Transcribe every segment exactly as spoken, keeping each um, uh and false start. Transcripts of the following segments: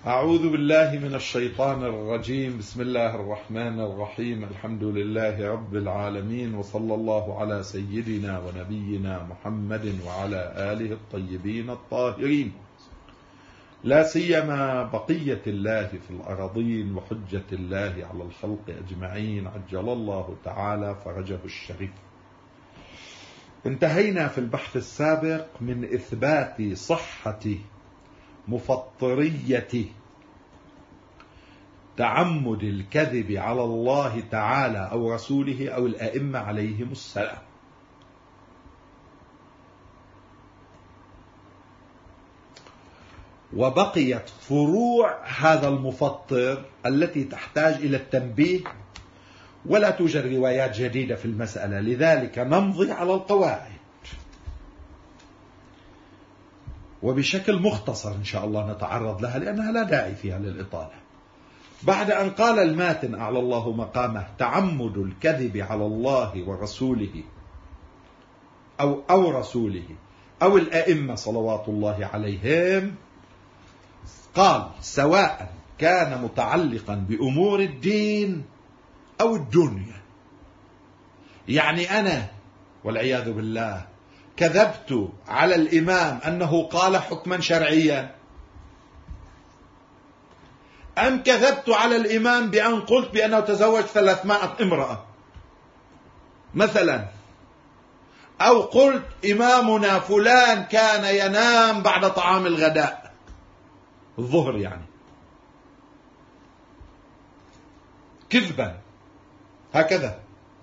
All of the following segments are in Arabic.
أعوذ بالله من الشيطان الرجيم. بسم الله الرحمن الرحيم. الحمد لله رب العالمين، وصلى الله على سيدنا ونبينا محمد وعلى آله الطيبين الطاهرين، لا سيما بقية الله في الأراضين وحجة الله على الخلق أجمعين، عجل الله تعالى فرجه الشريف. انتهينا في البحث السابق من إثبات صحة مفطرية تعمد الكذب على الله تعالى أو رسوله أو الأئمة عليهم السلام. وبقيت فروع هذا المفطر التي تحتاج إلى التنبيه، ولا توجد روايات جديدة في المسألة، لذلك نمضي على القواعد وبشكل مختصر إن شاء الله نتعرض لها، لأنها لا داعي فيها للإطالة. بعد أن قال الماتن أعلى الله مقامه تعمد الكذب على الله ورسوله أو أو رسوله أو الأئمة صلوات الله عليهم، قال سواء كان متعلقا بأمور الدين أو الدنيا. يعني أنا والعياذ بالله كذبت على الإمام أنه قال حكما شرعيا، أم كذبت على الإمام بأن قلت بأنه تزوج ثلاثمائة امرأة مثلا، أو قلت إمامنا فلان كان ينام بعد طعام الغداء الظهر، يعني كذبا هكذا.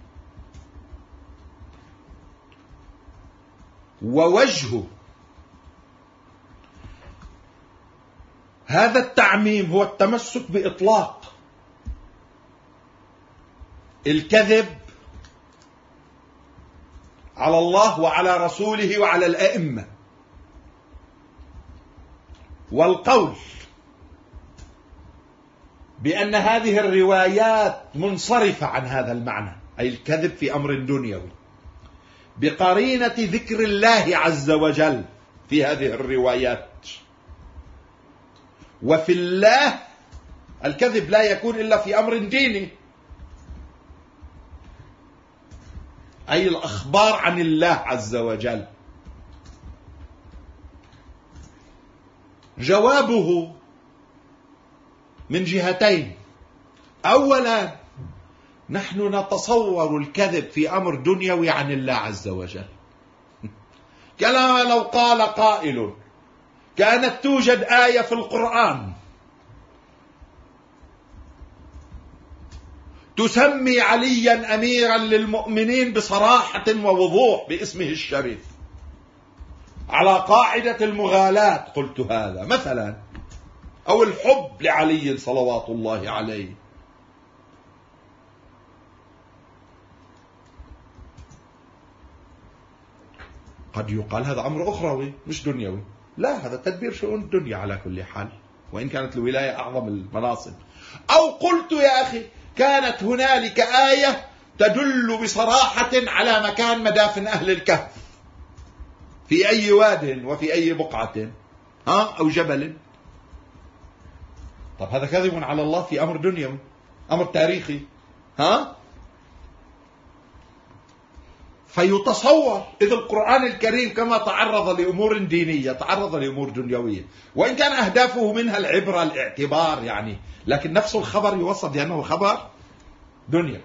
ووجه هذا التعميم هو التمسك بإطلاق الكذب على الله وعلى رسوله وعلى الأئمة، والقول بأن هذه الروايات منصرفة عن هذا المعنى، أي الكذب في أمر دنيوي، بقرينة ذكر الله عز وجل في هذه الروايات. وفي الله الكذب لا يكون إلا في أمر ديني، أي الأخبار عن الله عز وجل. جوابه من جهتين. أولا، نحن نتصور الكذب في أمر دنيوي عن الله عز وجل، كما لو قال قائل كانت توجد آية في القرآن تسمي عليا أميرا للمؤمنين بصراحة ووضوح باسمه الشريف على قاعدة المغالاة، قلت هذا مثلا، أو الحب لعلي صلوات الله عليه. قد يقال هذا أمر أخروي مش دنيوي، لا، هذا تدبير شؤون الدنيا على كل حال، وإن كانت الولاية أعظم المناصب. أو قلت يا أخي كانت هنالك آية تدل بصراحة على مكان مدافن أهل الكهف في أي واد وفي أي بقعة ها أو جبل. طب هذا كذب على الله في أمر دنيوي، أمر تاريخي، ها؟ فيتصور إذ القرآن الكريم كما تعرض لأمور دينية تعرض لأمور دنيوية، وإن كان أهدافه منها العبرة الاعتبار يعني، لكن نفس الخبر يوصف بأنه خبر دنيوي.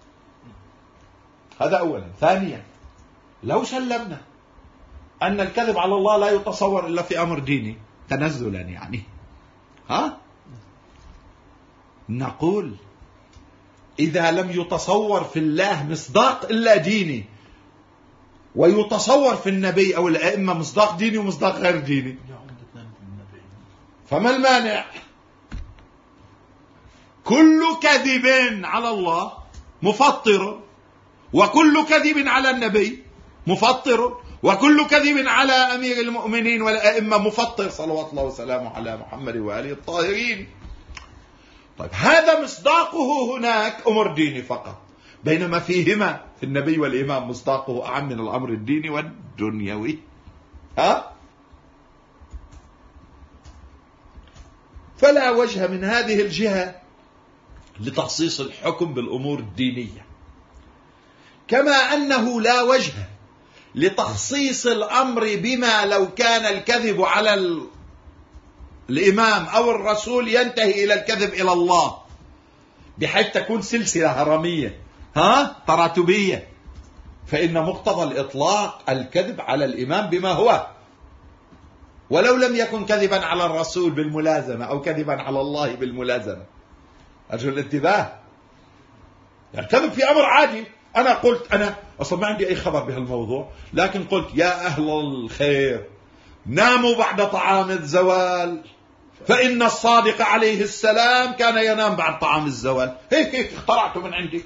هذا أولا. ثانيا، لو سلمنا أن الكذب على الله لا يتصور إلا في أمر ديني تنزلا يعني، ها؟ نقول إذا لم يتصور في الله مصداق إلا ديني، ويتصور في النبي أو الأئمة مصداق ديني ومصداق غير ديني، فما المانع؟ كل كذب على الله مفطر، وكل كذب على النبي مفطر، وكل كذب على أمير المؤمنين والأئمة مفطر صلوات الله وسلامه على محمد وآله الطاهرين. طيب هذا مصداقه هناك أمر ديني فقط، بينما فيهما في النبي والإمام مصداقه أعم من الأمر الديني والدنيوي. ها؟ فلا وجه من هذه الجهة لتخصيص الحكم بالأمور الدينية، كما أنه لا وجه لتخصيص الأمر بما لو كان الكذب على الإمام أو الرسول ينتهي إلى الكذب إلى الله، بحيث تكون سلسلة هرمية ها تراتبية. فإن مقتضى الإطلاق الكذب على الإمام بما هو، ولو لم يكن كذبا على الرسول بالملازمة أو كذبا على الله بالملازمة. أرجو الانتباه، يعني كذب في أمر عادي. أنا قلت أنا أصلا ما عندي أي خبر بهالموضوع، لكن قلت يا أهل الخير ناموا بعد طعام الزوال، فإن الصادق عليه السلام كان ينام بعد طعام الزوال. هيك هيك اخترعته من عندي.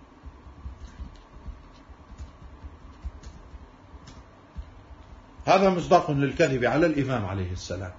هذا مصداق للكذب على الإمام عليه السلام.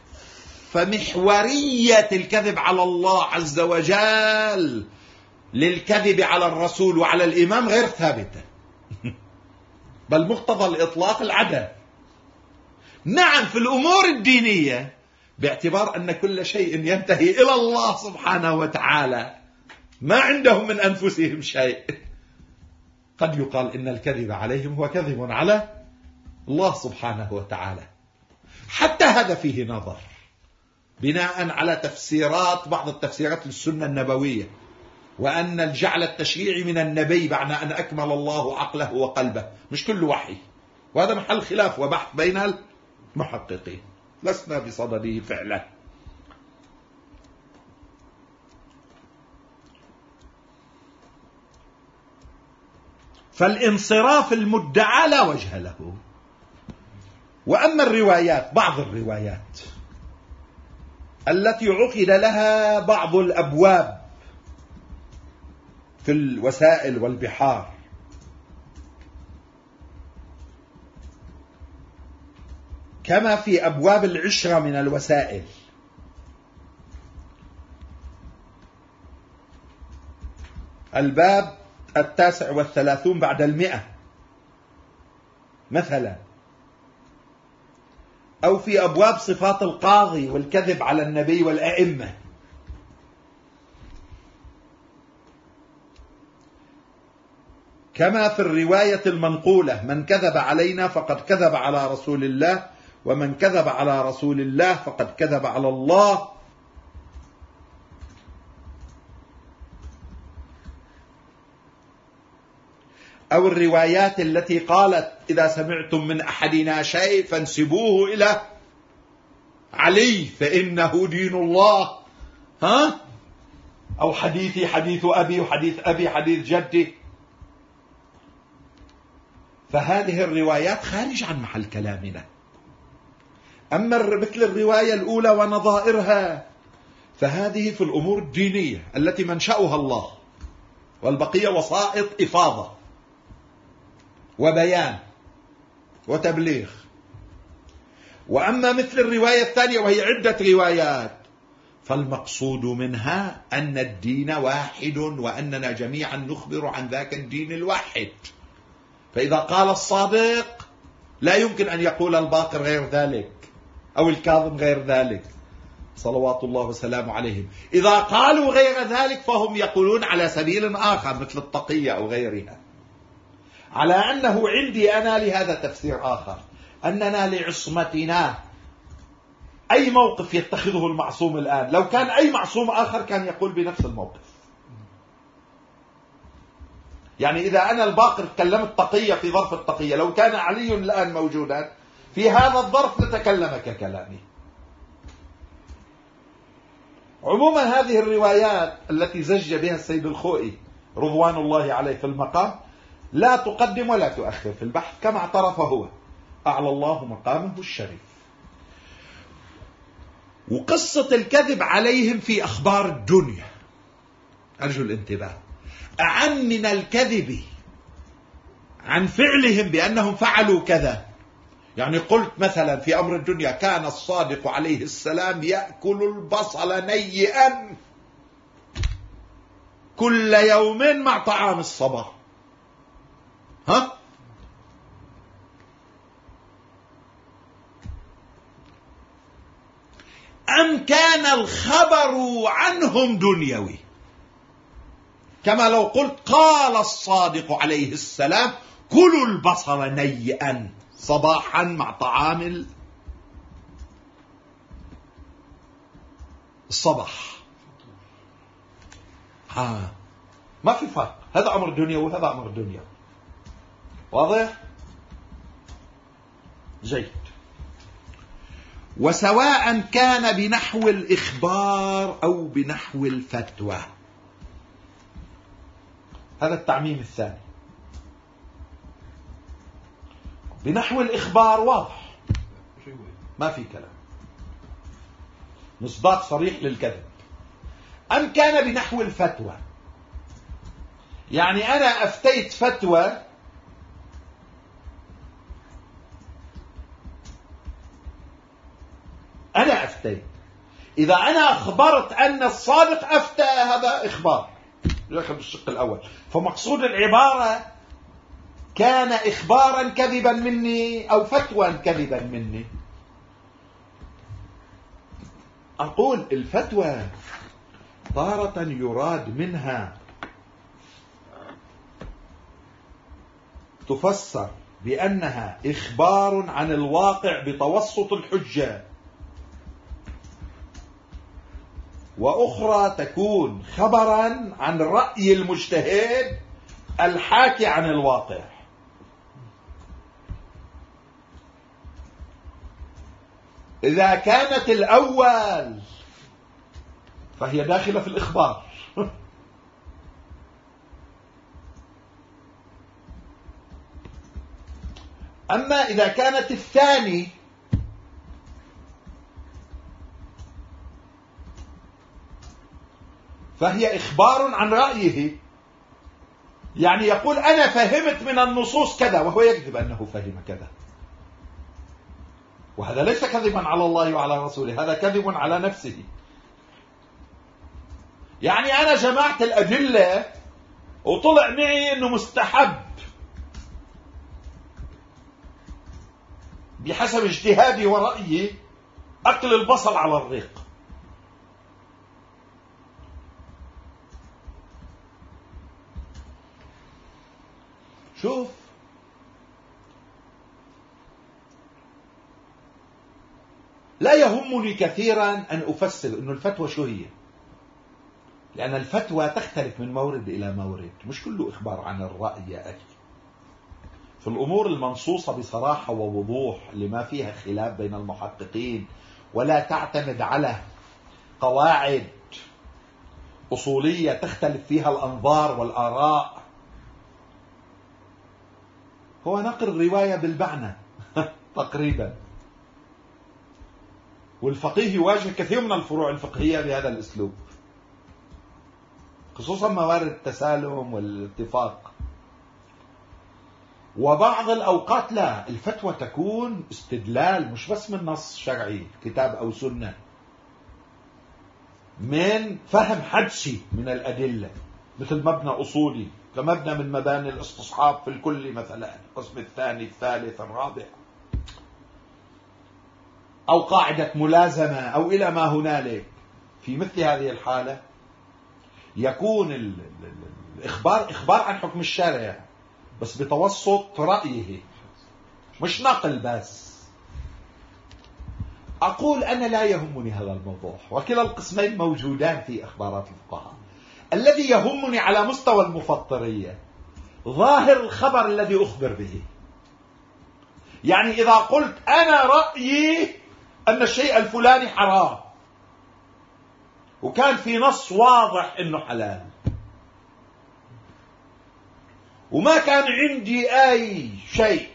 فمحورية الكذب على الله عز وجل للكذب على الرسول وعلى الإمام غير ثابتة، بل مقتضى الإطلاق العدم. نعم في الأمور الدينية باعتبار أن كل شيء ينتهي إلى الله سبحانه وتعالى، ما عندهم من أنفسهم شيء، قد يقال إن الكذب عليهم هو كذب على الله سبحانه وتعالى. حتى هذا فيه نظر بناء على تفسيرات بعض التفسيرات للسنة النبوية، وأن الجعل التشريعي من النبي بعد أن أكمل الله عقله وقلبه، مش كل وحي، وهذا محل خلاف وبحث بين المحققين، لسنا بصدده فعلا. فالانصراف المدعى لا وجه له. وأما الروايات، بعض الروايات التي عقد لها بعض الأبواب في الوسائل والبحار، كما في أبواب العشرة من الوسائل، الباب التاسع والثلاثون بعد المئة مثلا، أو في أبواب صفات القاضي والكذب على النبي والأئمة، كما في الرواية المنقولة من كذب علينا فقد كذب على رسول الله، ومن كذب على رسول الله فقد كذب على الله. أو الروايات التي قالت إذا سمعتم من أحدنا شيء فانسبوه إلى علي فإنه دين الله، ها؟ أو حديثي حديث أبي وحديث أبي حديث جدي. فهذه الروايات خارج عن محل كلامنا. أما مثل الرواية الأولى ونظائرها فهذه في الأمور الدينية التي منشأها الله، والبقية وسائط إفاضة وبيان وتبليغ. وأما مثل الرواية الثانية وهي عدة روايات فالمقصود منها أن الدين واحد، وأننا جميعا نخبر عن ذاك الدين الواحد. فإذا قال الصادق لا يمكن أن يقول الباقر غير ذلك أو الكاظم غير ذلك صلوات الله وسلامه عليهم. إذا قالوا غير ذلك فهم يقولون على سبيل آخر مثل التقية أو غيرها. على أنه عندي أنا لهذا تفسير آخر، أننا لعصمتنا أي موقف يتخذه المعصوم الآن، لو كان أي معصوم آخر كان يقول بنفس الموقف. يعني إذا أنا الباقر تكلمت تقية في ظرف التقية، لو كان علي الآن موجودا في هذا الظرف لتكلم ككلامي. عموما هذه الروايات التي زج بها السيد الخوئي رضوان الله عليه في المقام لا تقدم ولا تؤخر في البحث، كما اعترف هو، أعلى الله مقامه الشريف. وقصة الكذب عليهم في أخبار الدنيا، أرجو الانتباه، أعم من الكذب عن فعلهم بأنهم فعلوا كذا. يعني قلت مثلا في أمر الدنيا كان الصادق عليه السلام يأكل البصل نيئا كل يوم مع طعام الصباح، ها؟ أم كان الخبر عنهم دنيوي؟ كما لو قلت قال الصادق عليه السلام كلوا البصل نيئا صباحا مع طعام الصباح. ها ما في فرق، هذا أمر دنيوي وهذا أمر دنيوي. واضح؟ جيد. وسواء كان بنحو الإخبار أو بنحو الفتوى، هذا التعميم الثاني. بنحو الإخبار واضح ما في كلام، مصداق صريح للكذب. أم كان بنحو الفتوى، يعني أنا أفتيت فتوى أنا أفتيت، إذا أنا أخبرت أن الصادق أفتى هذا إخبار يأخذ بالشق الأول. فمقصود العبارة كان إخبارا كذبا مني أو فتوى كذبا مني. أقول الفتوى تارة يراد منها تفسر بأنها إخبار عن الواقع بتوسط الحجة، وأخرى تكون خبرا عن رأي المجتهد الحاكي عن الواقع. إذا كانت الأول فهي داخلة في الإخبار، أما إذا كانت الثاني فهي إخبار عن رأيه، يعني يقول أنا فهمت من النصوص كذا وهو يكذب أنه فهم كذا، وهذا ليس كذبا على الله وعلى رسوله، هذا كذب على نفسه. يعني أنا جمعت الأدلة وطلع معي أنه مستحب بحسب اجتهادي ورأيي أكل البصل على الريق. شوف لا يهمني كثيرا أن أفسر أن الفتوى شو هي، لأن الفتوى تختلف من مورد إلى مورد، مش كله إخبار عن الرأي يا أخي. في الأمور المنصوصة بصراحة ووضوح لما فيها خلاف بين المحققين ولا تعتمد على قواعد أصولية تختلف فيها الأنظار والآراء، هو نقل رواية بالمعنى تقريبا. والفقيه يواجه كثير من الفروع الفقهية بهذا الأسلوب، خصوصا موارد التسالم والاتفاق. وبعض الأوقات لا، الفتوى تكون استدلال مش بس من نص شرعي كتاب أو سنة، من فهم حدسي من الأدلة، مثل مبنى أصولي كمبنى من مباني الاستصحاب في الكل مثلا، القسم الثاني الثالث الرابع، أو قاعدة ملازمة أو إلى ما هنالك. في مثل هذه الحالة يكون الإخبار إخبار عن حكم الشارع بس بتوسط رأيه، مش نقل بس. أقول أنا لا يهمني هذا الموضوع، وكلا القسمين موجودان في أخبارات الفقهاء. الذي يهمني على مستوى المفطرية ظاهر الخبر الذي أخبر به. يعني إذا قلت أنا رأيي أن الشيء الفلاني حرام وكان في نص واضح أنه حلال، وما كان عندي أي شيء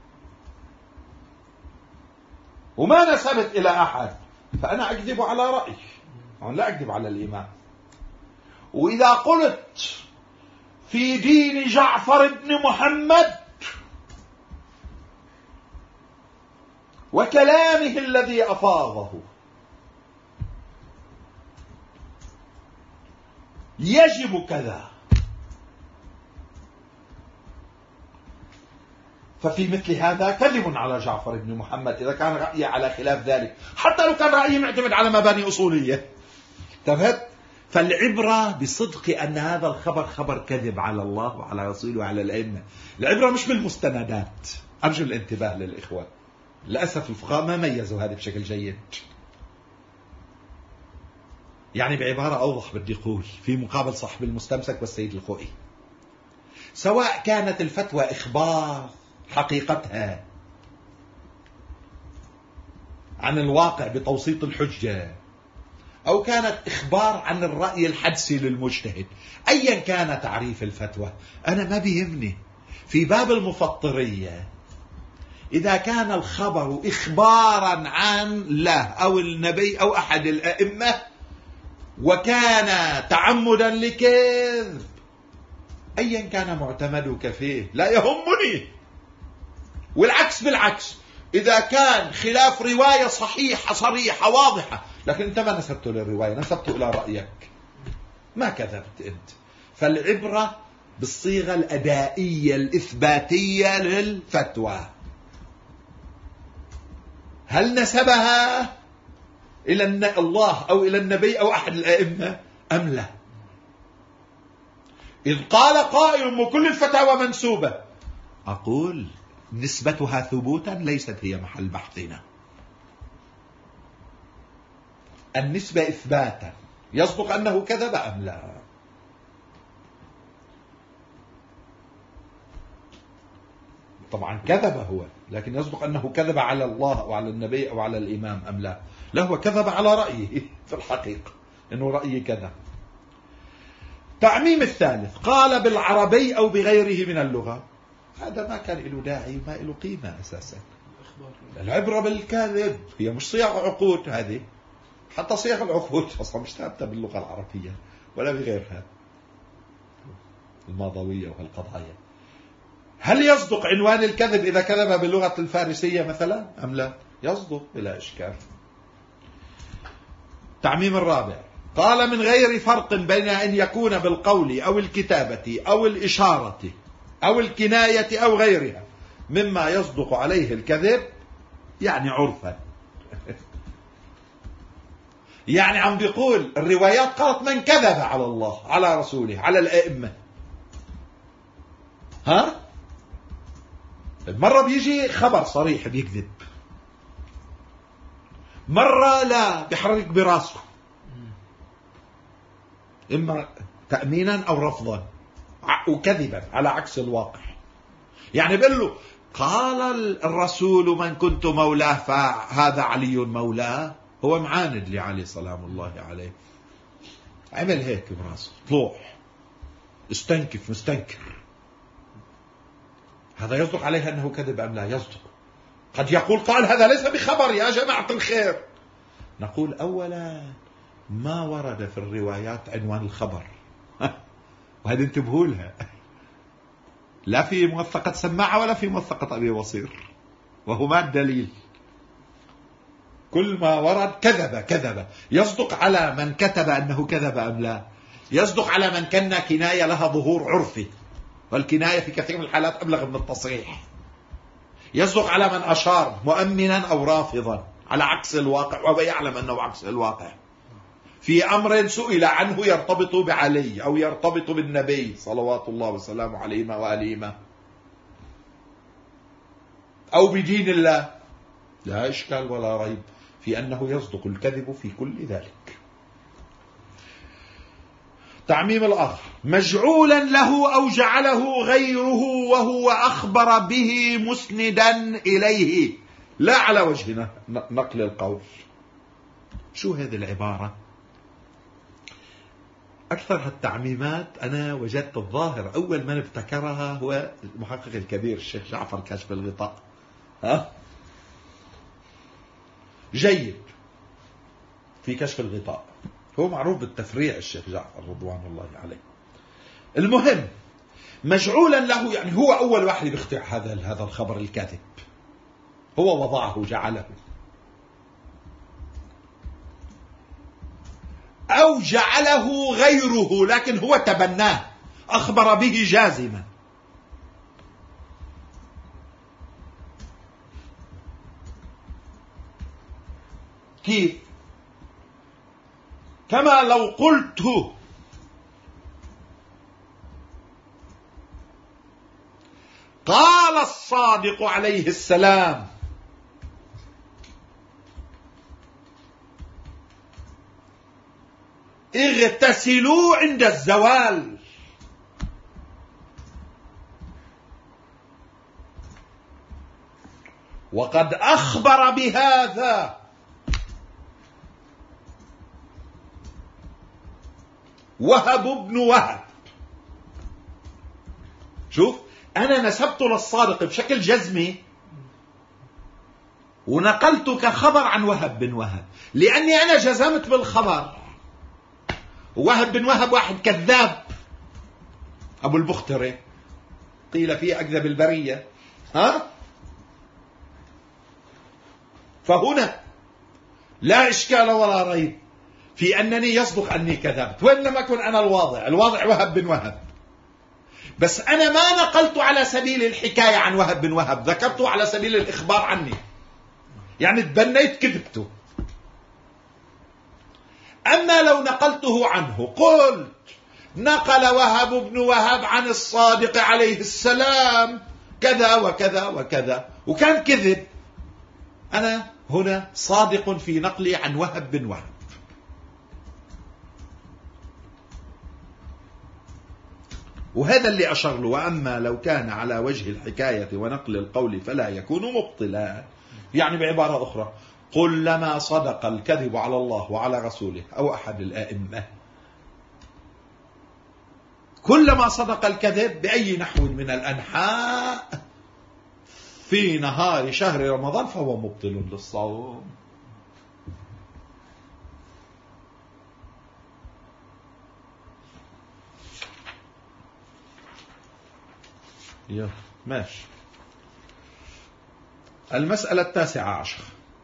وما نسبت إلى أحد، فأنا أكذب على رأيي، أنا لا أكذب على الإمام. وإذا قلت في دين جعفر بن محمد وكلامه الذي أفاضه يجب كذا، ففي مثل هذا كذب على جعفر بن محمد إذا كان رأيه على خلاف ذلك، حتى لو كان رأيه معتمد على مباني أصولية. انتبهت؟ فالعبرة بصدق أن هذا الخبر خبر كذب على الله وعلى رسوله وعلى الأئمة. العبرة مش بالمستندات. أرجو الانتباه للإخوة، للأسف الفقهاء ما ميزوا هذا بشكل جيد. يعني بعبارة أوضح بدي أقول في مقابل صاحب المستمسك والسيد الخوئي، سواء كانت الفتوى إخبار حقيقتها عن الواقع بتوسيط الحجة، أو كانت إخبار عن الرأي الحدسي للمجتهد، أيا كان تعريف الفتوى أنا ما بيهمني. في باب المفطرية إذا كان الخبر إخبارا عن الله أو النبي أو أحد الأئمة وكان تعمدا لكذب، أيا كان معتمدك فيه لا يهمني. والعكس بالعكس، إذا كان خلاف رواية صحيحة صريحة واضحة لكن أنت ما نسبته للرواية، نسبته إلى رأيك، ما كذبت أنت. فالعبرة بالصيغة الأدائية الإثباتية للفتوى، هل نسبها إلى الله أو إلى النبي أو أحد الأئمة أم لا؟ إذ قال قائل وكل الفتاوى منسوبة، أقول نسبتها ثبوتا ليست هي محل بحثنا. النسبة إثباتا، يصدق أنه كذب أم لا؟ طبعا كذب هو، لكن يصدق أنه كذب على الله أو على النبي أو على الإمام أم لا؟ لا، هو كذب على رأيه في الحقيقة، إنه رأيي كذا. تعميم الثالث، قال بالعربي أو بغيره من اللغة، هذا ما كان له داعي وما له قيمة أساسا. العبرة بالكذب، هي مش صيغ عقود، هذه حتى صيغ العقود أصلا مش ثابتة باللغة العربية ولا بغيرها، الماضوية وهالقضايا. هل يصدق عنوان الكذب إذا كذب باللغة الفارسية مثلا أم لا؟ يصدق بلا إشكال. تعميم الرابع، قال من غير فرق بين أن يكون بالقول أو الكتابة أو الإشارة أو الكناية أو غيرها مما يصدق عليه الكذب، يعني عرفا. يعني عم بيقول الروايات قالت من كذب على الله على رسوله على الأئمة. ها؟ مرة بيجي خبر صريح بيكذب، مرة لا بيحرك براسه، إما تأمينا أو رفضا وكذبا على عكس الواقع. يعني بيقول له قال الرسول من كنت مولاه فهذا علي مولاه، هو معاند لعلي سلام الله عليه، عمل هيك براسه طلوع استنكف مستنكر. هذا يصدق عليه أنه كذب أم لا؟ يصدق. قد يقول قال هذا ليس بخبر يا جماعة الخير. نقول أولا ما ورد في الروايات عنوان الخبر، وهذا انتبهوا لها، لا في موثقة سماعة ولا في موثقة أبي وصير، وهو ما الدليل. كل ما ورد كذب كذب. يصدق على من كتب أنه كذب أم لا؟ يصدق على من كان كناية لها ظهور عرفي، والكناية في كثير من الحالات أبلغ من التصريح. يصدق على من أشار مؤمنا أو رافضا على عكس الواقع وهو يعلم أنه عكس الواقع، في أمر سئل عنه يرتبط بعلي أو يرتبط بالنبي صلوات الله وسلامه عليهما وآلهما أو بدين الله، لا إشكال ولا ريب في أنه يصدق الكذب في كل ذلك. تعميم الآخر، مجعولا له أو جعله غيره وهو أخبر به مسندا إليه لا على وجه نقل القول. شو هذه العبارة؟ أكثر هالتعميمات أنا وجدت الظاهر أول من ابتكرها هو المحقق الكبير الشيخ جعفر كاشف الغطاء. ها؟ جيد في كشف الغطاء، هو معروف بالتفريع الشيخ جعفر رضوان الله عليه. المهم مجعولا له، يعني هو أول واحد بيخترع هذا هذا الخبر الكاذب، هو وضعه جعله، أو جعله غيره لكن هو تبناه أخبر به جازما. كيف؟ كما لو قلت قال الصادق عليه السلام اغتسلوا عند الزوال، وقد أخبر بهذا وهب بن وهب. شوف، أنا نسبت للصادق بشكل جزمي ونقلت كخبر عن وهب بن وهب، لأني أنا جزمت بالخبر. وهب بن وهب واحد كذاب، أبو البختري قيل فيه أكذب البرية، ها؟ فهنا لا إشكال ولا ريب في أنني يصدق أني كذبت، وإن لم أكن أنا الواضع. الواضع وهب بن وهب، بس أنا ما نقلت على سبيل الحكاية عن وهب بن وهب، ذكرته على سبيل الإخبار عني، يعني تبنيت كذبته. أما لو نقلته عنه قلت نقل وهب بن وهب عن الصادق عليه السلام كذا وكذا وكذا وكان كذب، أنا هنا صادق في نقلي عن وهب بن وهب. وهذا اللي أشر له. وأما لو كان على وجه الحكاية ونقل القول فلا يكون مبطلا. يعني بعبارة أخرى، قل لما صدق الكذب على الله وعلى رسوله أو أحد الآئمة، كلما صدق الكذب بأي نحو من الأنحاء في نهار شهر رمضان فهو مبطل للصوم. يا ماشي. المسألة التاسعة عشر: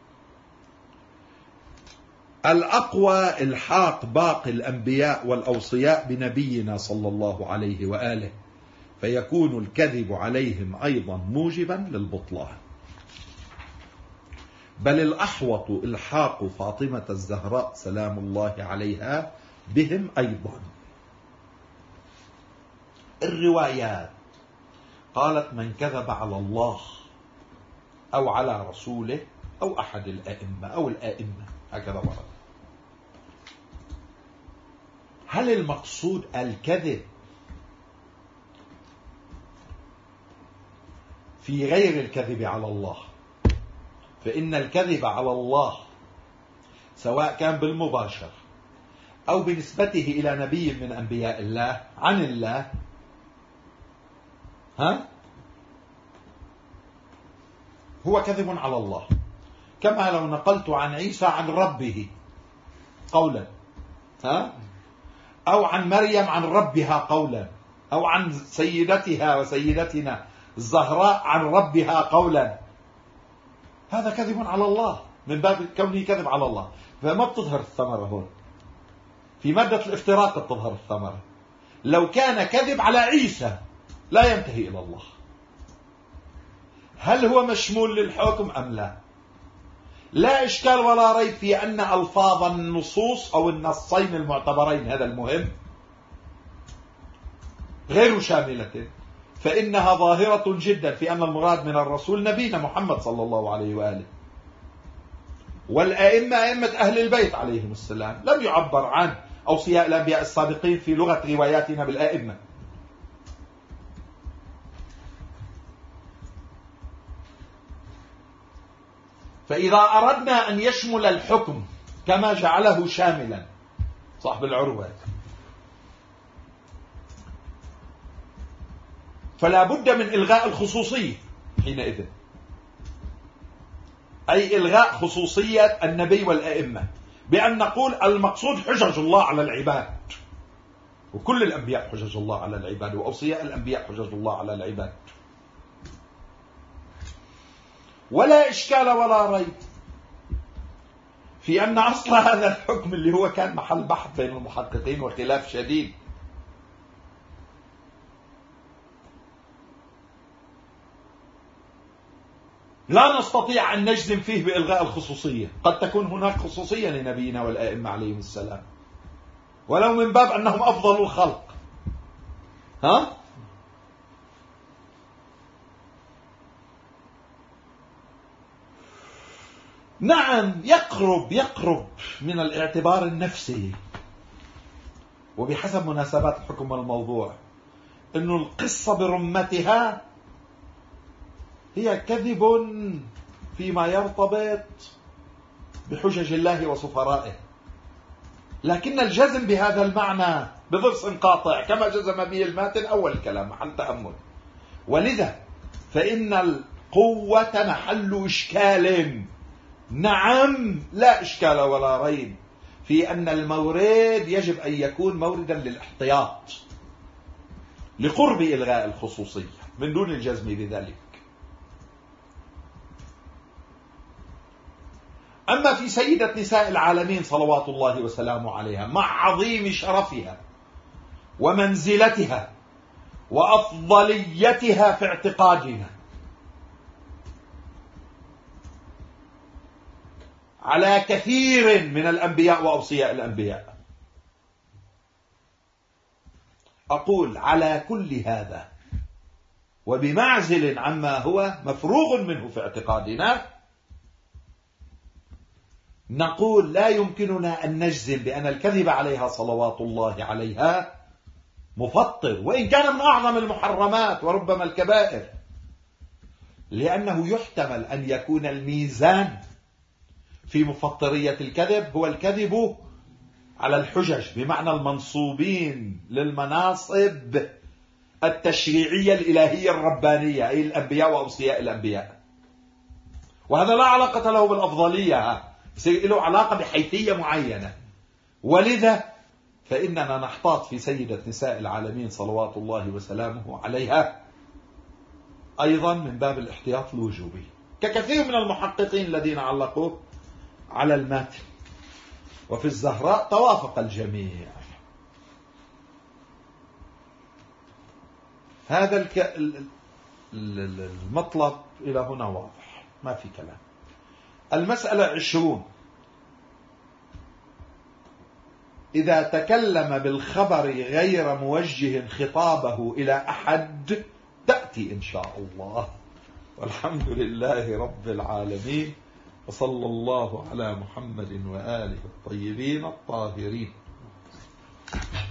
الأقوى إلحاق باقي الأنبياء والأوصياء بنبينا صلى الله عليه وآله، فيكون الكذب عليهم أيضا موجبا للبطلان، بل الأحوط إلحاق فاطمة الزهراء سلام الله عليها بهم أيضا. الروايات قالت من كذب على الله أو على رسوله أو أحد الآئمة أو الآئمة، هكذا ورد. هل المقصود الكذب في غير الكذب على الله؟ فإن الكذب على الله سواء كان بالمباشر أو بنسبته إلى نبي من أنبياء الله عن الله، ها؟ هو كذب على الله، كما لو نقلت عن عيسى عن ربه قولا، ها؟ أو عن مريم عن ربها قولا، أو عن سيدتها وسيدتنا الزهراء عن ربها قولا، هذا كذب على الله من باب كونه كذب على الله. فما بتظهر الثمرة هون، في مادة الافتراق بتظهر الثمرة. لو كان كذب على عيسى لا ينتهي إلى الله، هل هو مشمول للحكم أم لا؟ لا إشكال ولا ريب في أن ألفاظ النصوص أو النصين المعتبرين، هذا المهم، غير شاملة، فإنها ظاهرة جدا في أن المراد من الرسول نبينا محمد صلى الله عليه وآله، والأئمة أئمة أهل البيت عليهم السلام. لم يعبر عن أوصياء الأنبياء السابقين في لغة رواياتنا بالأئمة. فإذا أردنا أن يشمل الحكم كما جعله شاملا صاحب العروة، فلا بد من إلغاء الخصوصية حينئذ، أي إلغاء خصوصية النبي والأئمة، بأن نقول المقصود حجج الله على العباد، وكل الأنبياء حجج الله على العباد، وأوصياء الأنبياء حجج الله على العباد. ولا إشكال ولا ريب في أن أصل هذا الحكم اللي هو كان محل بحث بين المحققين وخلاف شديد، لا نستطيع أن نجزم فيه بإلغاء الخصوصية. قد تكون هناك خصوصية لنبينا والأئمة عليهم السلام، ولو من باب أنهم أفضل الخلق. ها؟ نعم، يقرب يقرب من الاعتبار النفسي، وبحسب مناسبات حكم الموضوع، أن القصة برمتها هي كذب فيما يرتبط بحجج الله وسفرائه، لكن الجزم بهذا المعنى بضرس قاطع كما جزم به الماتن أول الكلام محل تأمل. ولذا فإن القوة محل إشكال. نعم، لا إشكال ولا ريب في أن المورد يجب أن يكون موردا للاحتياط لقرب إلغاء الخصوصية من دون الجزم بذلك. أما في سيدة نساء العالمين صلوات الله وسلامه عليها مع عظيم شرفها ومنزلتها وأفضليتها في اعتقادنا على كثير من الأنبياء وأوصياء الأنبياء، أقول على كل هذا وبمعزل عما هو مفروغ منه في اعتقادنا، نقول لا يمكننا أن نجزم بأن الكذب عليها صلوات الله عليها مفطر، وإن كان من أعظم المحرمات وربما الكبائر، لأنه يحتمل أن يكون الميزان في مفطرية الكذب هو الكذب على الحجج، بمعنى المنصوبين للمناصب التشريعية الإلهية الربانية، أي الأنبياء وأوصياء الأنبياء، وهذا لا علاقة له بالأفضلية، له علاقة بحيثية معينة. ولذا فإننا نحتاط في سيدة نساء العالمين صلوات الله وسلامه عليها أيضا من باب الاحتياط الوجوبي، ككثير من المحققين الذين علقوا على الماتن. وفي الزهراء توافق الجميع. هذا الك... المطلب إلى هنا واضح، ما في كلام. المسألة عشرون: إذا تكلم بالخبر غير موجه خطابه إلى أحد تأتي إن شاء الله. والحمد لله رب العالمين، وصلى الله على محمد وآله الطيبين الطاهرين.